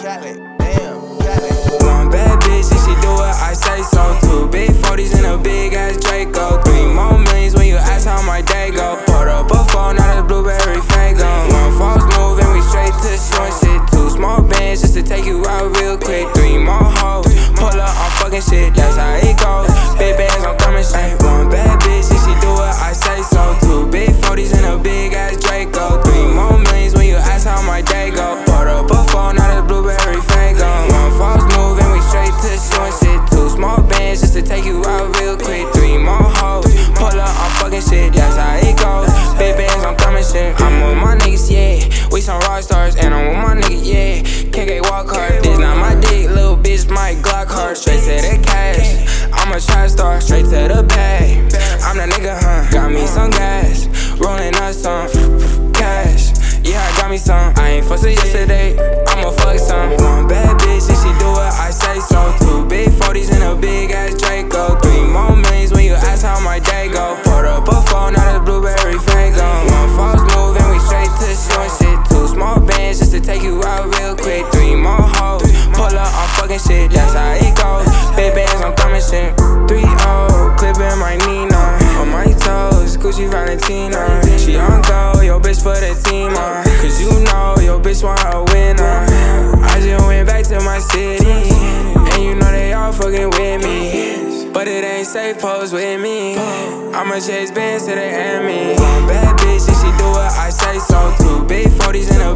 Cali, damn, Cali. One bad bitch and she do what I say so. 2 big 40s and a big ass Draco. 3 more millions when you ask how my day go. Put up a phone, now the blueberry Fago. One false move and we straight to short shit. 2 small bands just to take you out real quick. 3 more hoes, pull up on fucking shit, that's how it goes. Big bands, I'm coming straight. One bad bitch and she do what I say so. 2 big 40s and a big ass Draco. 3 more millions when you ask how my day go. Put up a phone, now the blueberry Fago. One false move and we straight to short shit. 2 small bands just to take you out real quick. 3 more hoes, pull up on fucking shit, that's how it goes. Big bands, I'm coming shit. I'm with my niggas, yeah. We some rock stars, and I'm with my niggas, yeah. KK walk hard, this not my dick, little bitch, my Glock hard. Straight to the cash, I'm a trap star, straight to the bag. I'm that nigga, huh? Got me some gas, rolling up some cash. Yeah, I got me some. I ain't fussed yesterday, I'ma fuck some. One bad bitch and she do what I say so. 2 big 40s and a big ass Draco. 3 more millions when you ask how my day go. Put up a phone, now the blueberry Fago. One false move and we straight to short shit. 2 small bands just to take you out real quick. 3 more hoes, pull up on fucking shit, that's how it goes. Big bands, I'm coming shit. 3-0, clipping my Nina. On my toes, Gucci Valentina. She on go, yo bitch for the team, cause you know your bitch want a winner. I just went back to my city, and you know they all fucking with me. But it ain't safe, pose with me. I'ma chase bands to the enemy. One bad bitch and she do what I say so. 2 big 40s and a